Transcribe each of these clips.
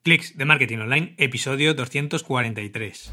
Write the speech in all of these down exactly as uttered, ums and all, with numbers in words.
Clics de Marketing Online, episodio doscientos cuarenta y tres.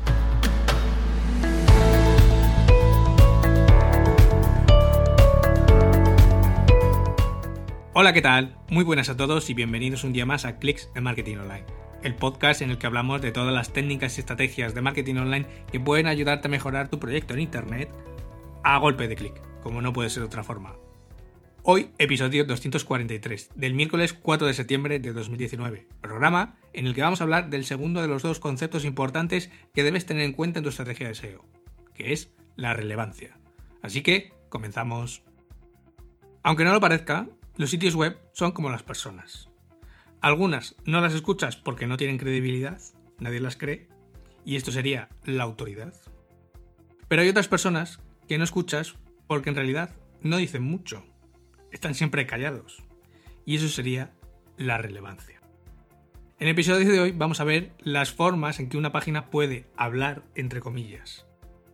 Hola, ¿qué tal? Muy buenas a todos y bienvenidos un día más a Clics de Marketing Online, el podcast en el que hablamos de todas las técnicas y estrategias de marketing online que pueden ayudarte a mejorar tu proyecto en Internet a golpe de clic, como no puede ser de otra forma. Hoy, episodio doscientos cuarenta y tres, del miércoles cuatro de septiembre de dos mil diecinueve, programa en el que vamos a hablar del segundo de los dos conceptos importantes que debes tener en cuenta en tu estrategia de S E O, que es la relevancia. Así que, comenzamos. Aunque no lo parezca, los sitios web son como las personas. Algunas no las escuchas porque no tienen credibilidad, nadie las cree, y esto sería la autoridad. Pero hay otras personas que no escuchas porque en realidad no dicen mucho. Están siempre callados. Y eso sería la relevancia. En el episodio de hoy vamos a ver las formas en que una página puede hablar entre comillas.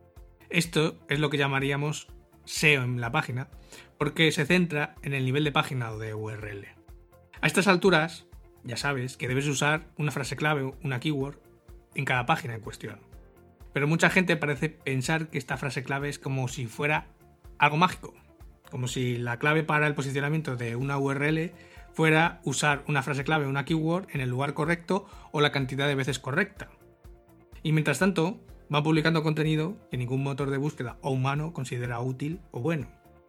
Esto es lo que llamaríamos S E O en la página, porque se centra en el nivel de página o de U R L. A estas alturas, ya sabes que debes usar una frase clave o una keyword en cada página en cuestión. Pero mucha gente parece pensar que esta frase clave es como si fuera algo mágico. Como si la clave para el posicionamiento de una U R L fuera usar una frase clave o una keyword en el lugar correcto o la cantidad de veces correcta. Y mientras tanto, van publicando contenido que ningún motor de búsqueda o humano considera útil o bueno.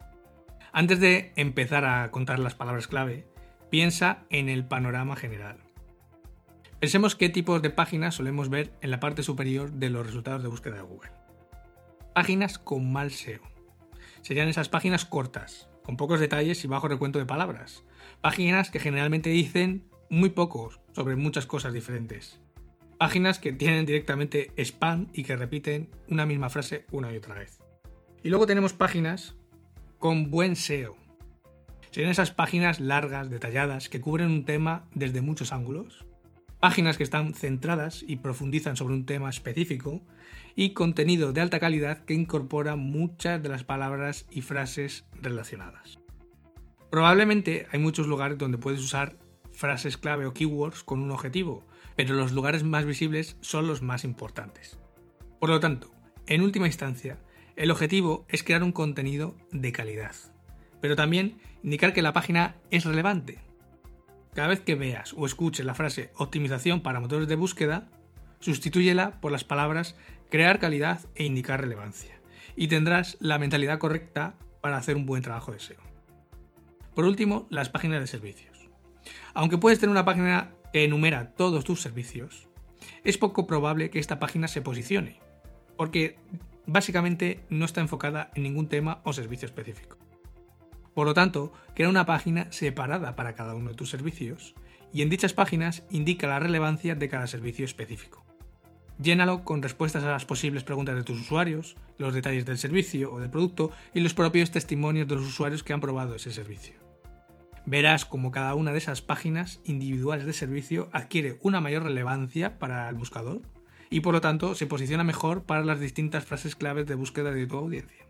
Antes de empezar a contar las palabras clave, piensa en el panorama general. Pensemos qué tipos de páginas solemos ver en la parte superior de los resultados de búsqueda de Google. Páginas con mal S E O. Serían esas páginas cortas, con pocos detalles y bajo recuento de palabras. Páginas que generalmente dicen muy pocos sobre muchas cosas diferentes. Páginas que tienen directamente spam y que repiten una misma frase una y otra vez. Y luego tenemos páginas con buen S E O. Serían esas páginas largas, detalladas, que cubren un tema desde muchos ángulos. Páginas que están centradas y profundizan sobre un tema específico y contenido de alta calidad que incorpora muchas de las palabras y frases relacionadas. Probablemente hay muchos lugares donde puedes usar frases clave o keywords con un objetivo, pero los lugares más visibles son los más importantes. Por lo tanto, en última instancia, el objetivo es crear un contenido de calidad, pero también indicar que la página es relevante. Cada vez que veas o escuches la frase optimización para motores de búsqueda, sustitúyela por las palabras crear calidad e indicar relevancia, y tendrás la mentalidad correcta para hacer un buen trabajo de S E O. Por último, las páginas de servicios. Aunque puedes tener una página que enumera todos tus servicios, es poco probable que esta página se posicione, porque básicamente no está enfocada en ningún tema o servicio específico. Por lo tanto, crea una página separada para cada uno de tus servicios y en dichas páginas indica la relevancia de cada servicio específico. Llénalo con respuestas a las posibles preguntas de tus usuarios, los detalles del servicio o del producto y los propios testimonios de los usuarios que han probado ese servicio. Verás cómo cada una de esas páginas individuales de servicio adquiere una mayor relevancia para el buscador y por lo tanto se posiciona mejor para las distintas frases claves de búsqueda de tu audiencia.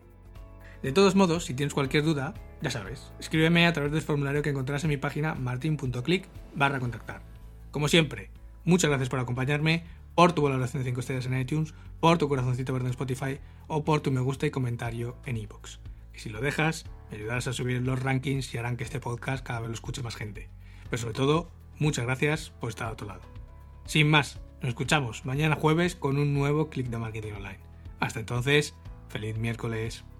De todos modos, si tienes cualquier duda, ya sabes, escríbeme a través del formulario que encontrarás en mi página martin punto click barra contactar. Como siempre, muchas gracias por acompañarme, por tu valoración de cinco estrellas en iTunes, por tu corazoncito verde en Spotify o por tu me gusta y comentario en iVoox. Y si lo dejas, me ayudarás a subir los rankings y harán que este podcast cada vez lo escuche más gente. Pero sobre todo, muchas gracias por estar a otro lado. Sin más, nos escuchamos mañana jueves con un nuevo Clic de Marketing Online. Hasta entonces, feliz miércoles.